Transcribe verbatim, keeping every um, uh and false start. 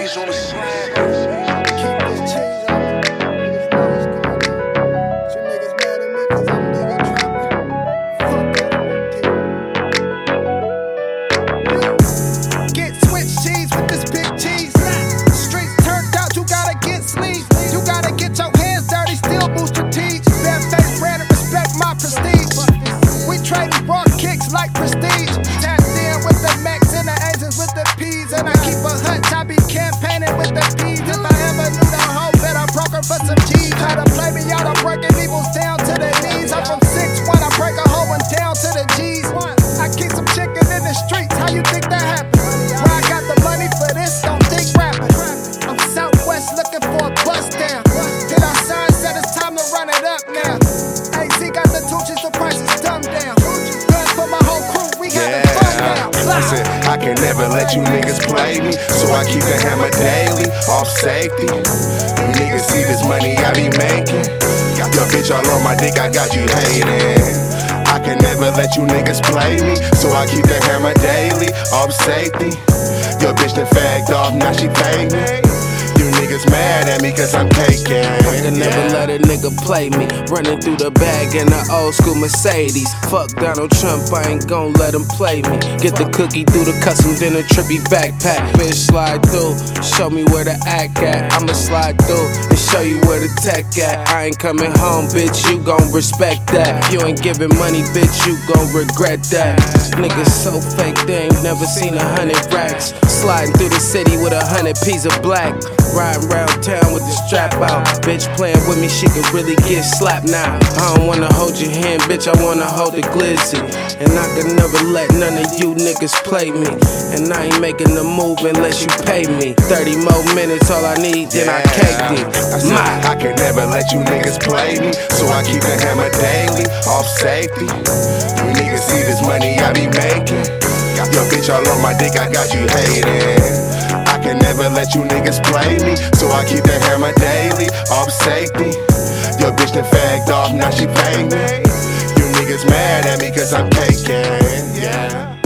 Cheese on the slab. Keep that cheese on me. Niggas know what's going on. You niggas mad at me cause I'm nigga trapping. Fuck that, I'm a Get Swiss cheese with this big cheese. Streets turned out, you gotta get sleeves. You gotta get your hands dirty, still boost your teeth. That face brand and respect my prestige. We trade raw kicks like prestige. Tapped in with the Max and the Asians with the P's. And I keep a hunch, I be campaigning with the P's. If I ever knew the hoe, bet I broke her for some cheese. Try to play me out, I'm breaking evils down to the knees. I'm from six one, I break a hoe and down to the G's. I keep some chicken in the streets, how you think that happened? Where I got the money for this, don't think rapping. I'm Southwest looking for a bust down. Hit our sign, said it's time to run it up now. A Z got the Tucci's, the price is dumbed down. Guns for my whole crew, we having fun now. Listen, I can never let you niggas play me, so I keep the hammer daily, off safety. You niggas see this money I be making. Your bitch all on my dick, I got you hating. I can never let you niggas play me, so I keep the hammer daily, off safety. Your bitch done fagged off, now she pay me. You niggas mad at me cause I'm caking. I can never let a nigga play me. Running through the bag in the old school Mercedes. Fuck Donald Trump, I ain't gon' let him play me. Get the cookie through the customs in a trippy backpack. Bitch, slide through, show me where the act at. I'ma slide through and show you where the tech at. I ain't coming home, bitch, you gon' respect that. You ain't giving money, bitch, you gon' regret that. Niggas so fake, they ain't never seen a hundred racks. Sliding through the city with a hundred pieces of black. Riding round town with the strap out. Bitch playing with me, she could really get slapped now. I don't wanna hold your hand, bitch, I wanna hold the glizzy. And I can never let none of you niggas play me. And I ain't making the move unless you pay me. thirty more minutes, all I need, then I cake it. I, said, I can never let you niggas play me, so I keep the hammer daily, off safety. You niggas see this money I be making. Your bitch all on my dick, I got you hating. I can never let you niggas play me, so I keep the hammer daily, off safety. Your bitch done fagged off, now she pay me. You niggas mad at me cause I'm caking, yeah.